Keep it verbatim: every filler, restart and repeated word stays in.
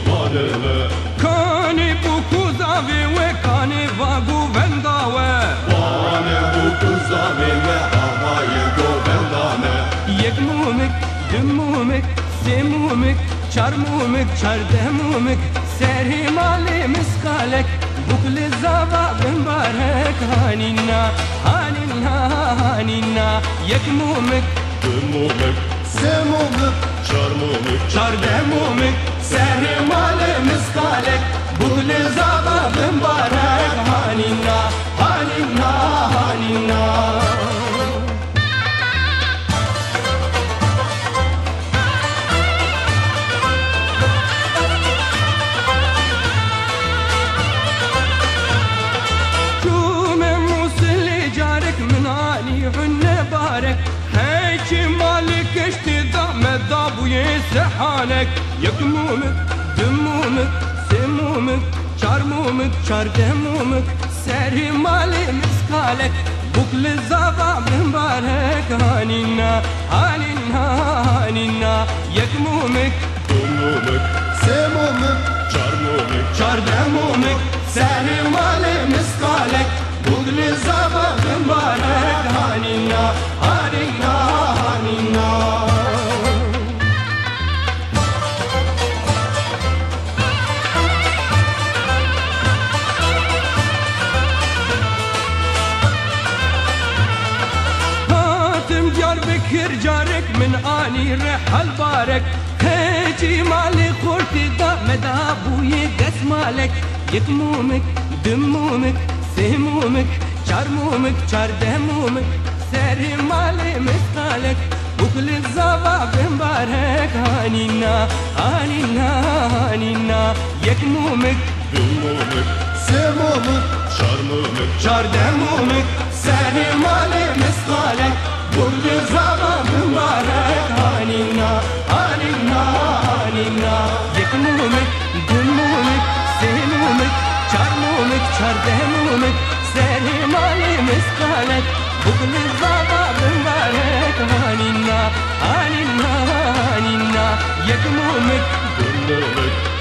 Kaneme Kani buku zavi ve kani vagu vendawe Kane buku zavi ve havayı govendame Yek mumik, düm mumik, se mumik, çar mumik, çar de mumik Serhi mali miskalek Bukli zava bimbarek Hanina, hanina, hanina Yek mumik, Dümumik Semumuk Çarmumik çar de mumik Serhi mali miskalek Bukli zava bimbarek Hanina, hanina, hanina هيك مالك اشتدا مداب ويسحانك يكمومك دمومك سمومك شرمومك شردمومك سري مالي مسكالك بكل الزابا من بارك هانينا هانينا هانينا يكمومك Dümumik Semumuk Çarmumik شردمومك سري مالي مسكالك بكل الزابا من بارك هانينا هانينا هانينا هاتم جار بكر جارك من اني رحل بارك هيجي مالي خورتي دا مدابوي قس مالك يكمومك دمومك سهمومك شرمومك شردمومك سري مالي مسقالك وكل الزابا بمبارك هانينا هانينا هانينا يكمومك Dümumik Semumuk Çarmumik شردمومك سري مالي مسقالك وكل الزابا بمبارك هانينا هانينا هانينا يكمومك دمومك سهمومك شرمومك شردمومك سري مالي مسقالك بكل الزابا بمبارك هانينا هانينا هانينا يكمومك Dümumik